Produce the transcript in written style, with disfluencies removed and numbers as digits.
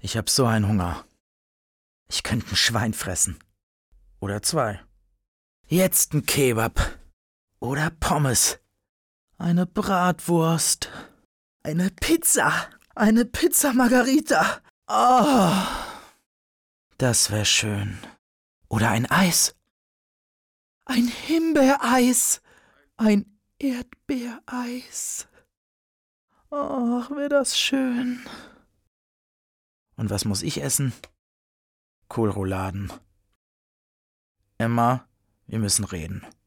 Ich hab so einen Hunger. Ich könnte ein Schwein fressen. Oder 2. Jetzt ein Kebab. Oder Pommes. Eine Bratwurst. Eine Pizza. Eine Pizza Margarita. Oh, das wär schön. Oder ein Eis. Ein Himbeereis. Ein Erdbeereis. Ach, wär das schön. Und was muss ich essen? Kohlrouladen. Emma, wir müssen reden.